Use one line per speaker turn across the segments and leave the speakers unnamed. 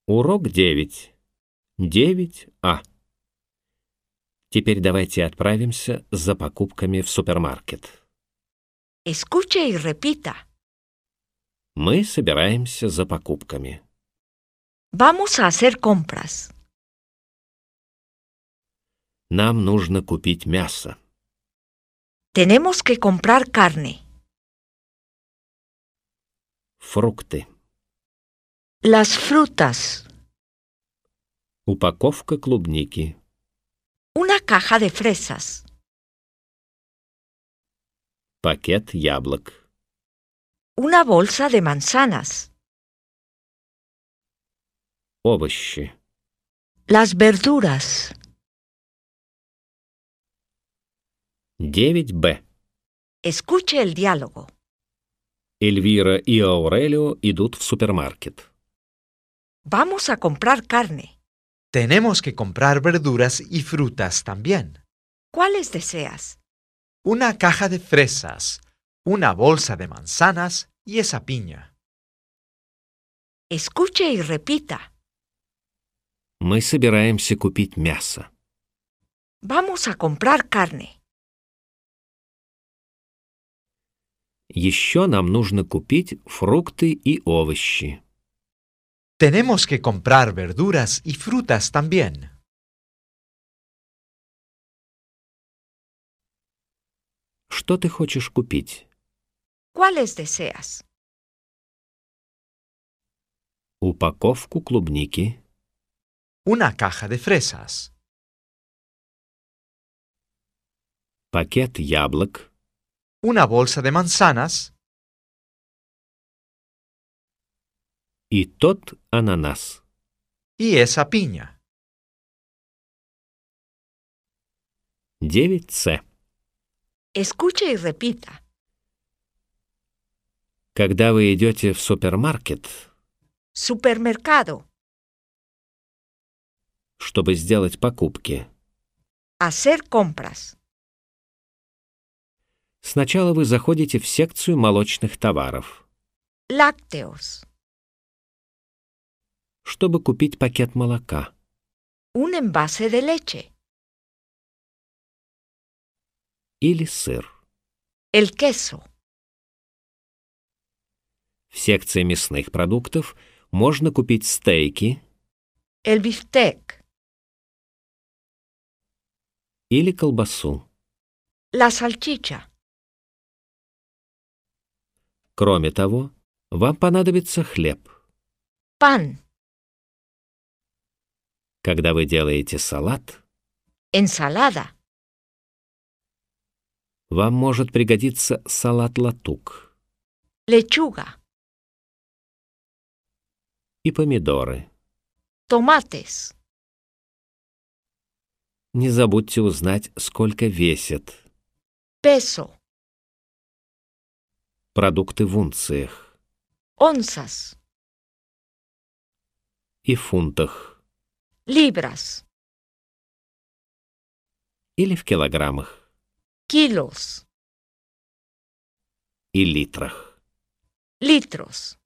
Урок 9. 9А. Теперь давайте отправимся за покупками в супермаркет.
Escuche y repita.
Мы собираемся за покупками.
Vamos a hacer compras.
Нам нужно купить мясо.
Tenemos que comprar carne.
Фрукты.
Las frutas.
Упаковка клубники.
Una caja de fresas.
Пакет яблок.
Una bolsa de manzanas.
Овощи.
Las verduras.
9Б.
Escuche el diálogo.
Эльвира и Аурелио идут в супермаркет.
Vamos a comprar carne.
Tenemos que comprar verduras y frutas también.
¿Cuáles deseas?
Una caja de fresas, una bolsa de manzanas y esa piña.
Escuche y repita.
Мы собираемся купить мясо.
Vamos a comprar carne.
Еще нам нужно купить фрукты и овощи.
Tenemos que comprar verduras y frutas también.
Что ты хочешь купить?
¿Cuáles deseas?
Упаковку клубники.
Una caja de fresas,
Пакет яблок.
una bolsa de manzanas
И тот ананас.
y esa piña.
9С.
Escuche y repita.
Когда вы идете в супермаркет,
Supermercado.
чтобы сделать покупки,
Hacer compras.
сначала вы заходите в секцию молочных товаров,
Lácteos.
чтобы купить пакет молока.
Un envase de leche.
Или сыр.
El queso.
В секции мясных продуктов можно купить стейки
El biftec.
или колбасу.
La salchicha.
Кроме того, вам понадобится хлеб.
Pan.
Когда вы делаете салат,
Ensalada.
вам может пригодиться салат-латук
Lechuga.
и помидоры.
Tomates.
Не забудьте узнать, сколько весят
Peso.
продукты в унциях
Onzas.
и фунтах
Libras.
или в килограммах
Kilos.
и литрах.
Litros.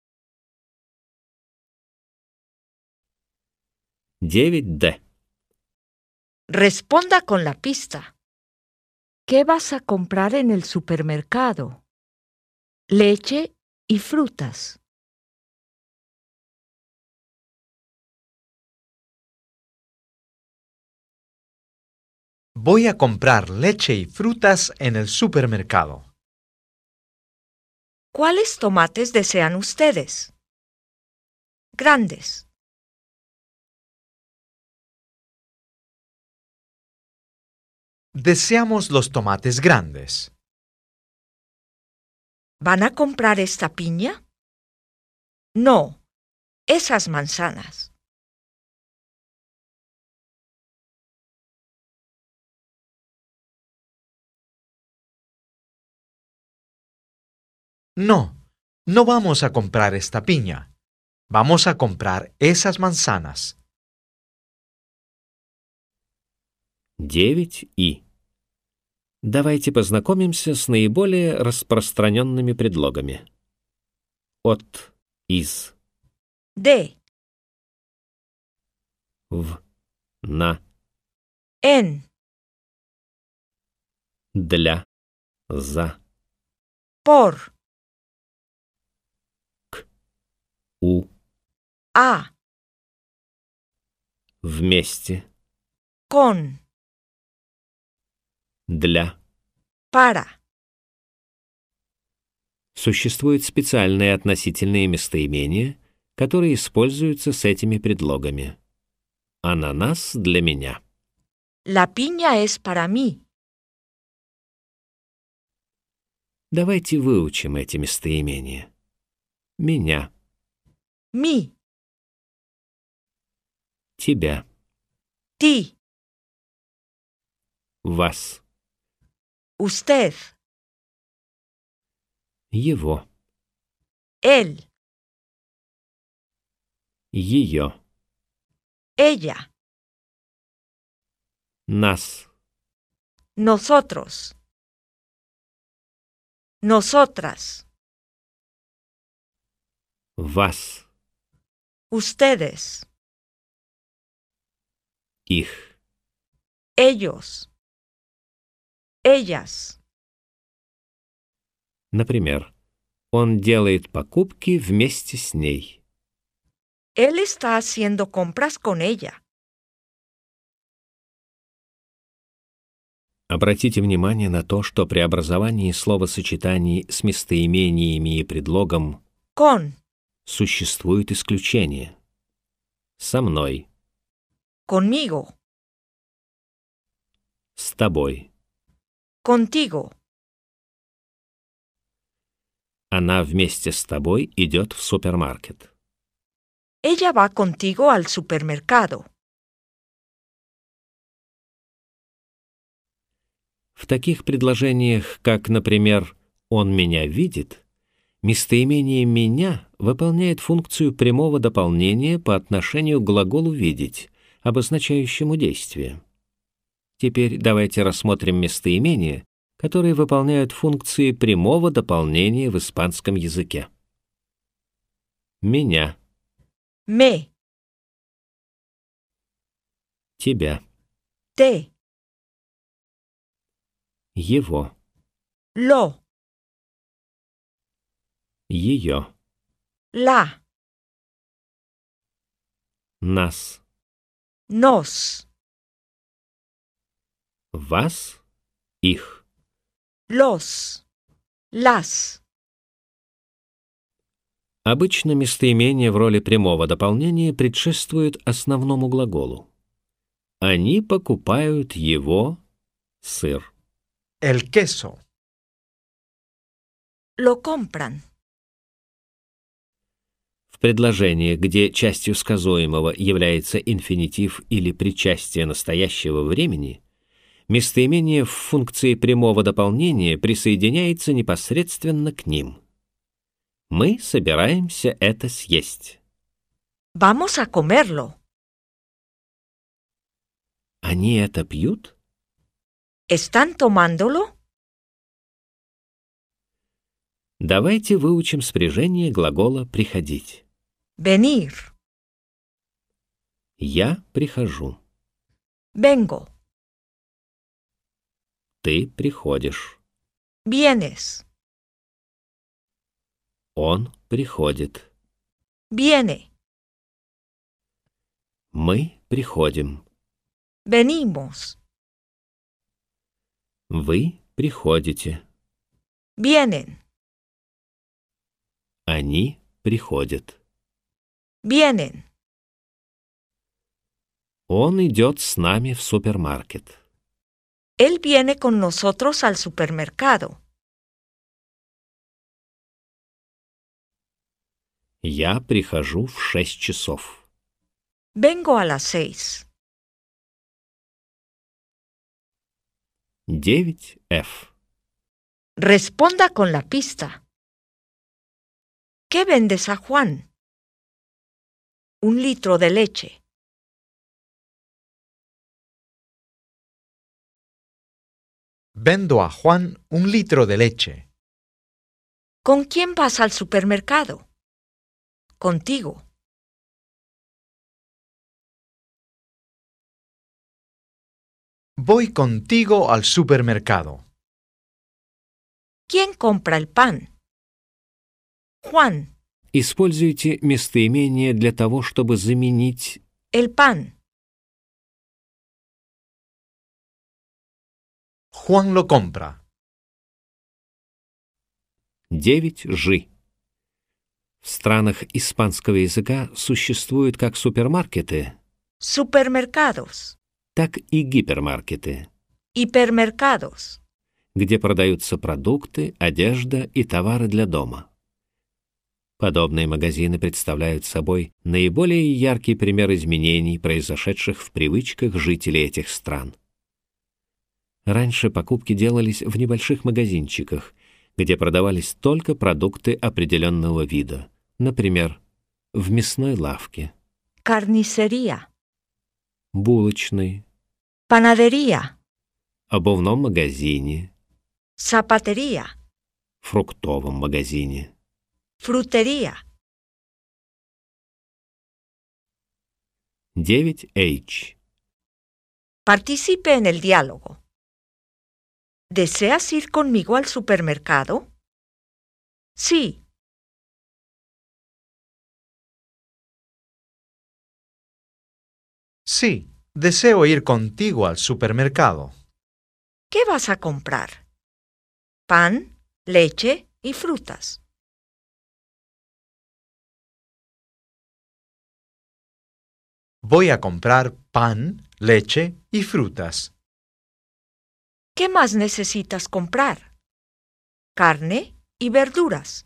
9Д.
Responda con la pista. ¿Qué vas a comprar en el supermercado? Leche y frutas.
Voy a comprar leche y frutas en el supermercado.
¿Cuáles tomates desean ustedes? Grandes.
Deseamos los tomates grandes.
¿Van a comprar esta piña? No, esas manzanas.
No, no vamos a comprar esta piña. Vamos a comprar esas manzanas.
9И. Давайте познакомимся с наиболее распространенными предлогами. От, из.
De.
В. На.
En.
Для. За.
Por.
У.
A.
Вместе.
Con.
Для.
Para.
Существуют специальные относительные местоимения, которые используются с этими предлогами. Ананас для меня.
La piña es para mí.
Давайте выучим эти местоимения. Меня.
Mí.
Тебя.
Ti.
Вас.
Usted.
Его.
Él.
Ее.
Ella.
Нас.
Nosotros. Nosotras.
Вас.
Ustedes.
Их.
Ellos. Ellas.
Например, он делает покупки вместе с ней.
Él está haciendo compras con ella.
Обратите внимание на то, что при образовании словосочетаний с местоимениями и предлогом
Con.
существует исключение. Со мной.
Conmigo.
С тобой.
Contigo.
Она вместе с тобой идет в супермаркет.
Ella va contigo al supermercado.
В таких предложениях, как, например, «он меня видит», местоимение «меня» выполняет функцию прямого дополнения по отношению к глаголу «видеть», обозначающему действие. Теперь давайте рассмотрим местоимения, которые выполняют функции прямого дополнения в испанском языке. Меня.
Me.
Тебя.
Te.
Его.
Lo.
Ее.
La.
Нас.
Nos.
Вас. Их.
Los. Las.
Обычно местоимение в роли прямого дополнения предшествует основному глаголу. Они покупают его сыр.
El queso.
Lo compran.
В предложении, где частью сказуемого является инфинитив или причастие настоящего времени, местоимение в функции прямого дополнения присоединяется непосредственно к ним. Мы собираемся это съесть.
Vamos a comerlo.
Они это пьют?
¿Están tomándolo?
Давайте выучим спряжение глагола «приходить».
Venir.
Я прихожу.
Vengo.
Ты приходишь.
Vienes.
Он приходит.
Viene.
Мы приходим.
Venimos.
Вы приходите.
Vienen.
Они приходят.
Vienen.
Он идет с нами в супермаркет.
Él viene con nosotros al supermercado.
Я прихожу в 6 часов.
Vengo a las 6.
9F.
Responda con la pista. ¿Qué vendes a Juan? 1 litro de leche.
Vendo a Juan 1 litro de leche.
¿Con quién vas al supermercado? Contigo.
Voy contigo al supermercado.
¿Quién compra el pan? Juan,
Используйте местоимение для того, чтобы заменить
el pan.
Juan lo compra.
9 «жи». В странах испанского языка существуют как супермаркеты,
Supermercados,
так и гипермаркеты,
hipermercados,
где продаются продукты, одежда и товары для дома. Подобные магазины представляют собой наиболее яркий пример изменений, произошедших в привычках жителей этих стран. Раньше покупки делались в небольших магазинчиках, где продавались только продукты определенного вида, например, в мясной лавке,
carnicería,
булочной,
panadería,
обувном магазине,
zapatería,
фруктовом магазине.
frutería.
9H.
Participe en el diálogo. ¿Deseas ir conmigo al supermercado? Sí.
Sí, deseo ir contigo al supermercado.
¿Qué vas a comprar? Pan, leche y frutas.
Voy a comprar pan, leche y frutas.
¿Qué más necesitas comprar? Carne y verduras.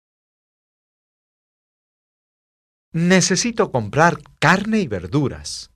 Necesito comprar carne y verduras.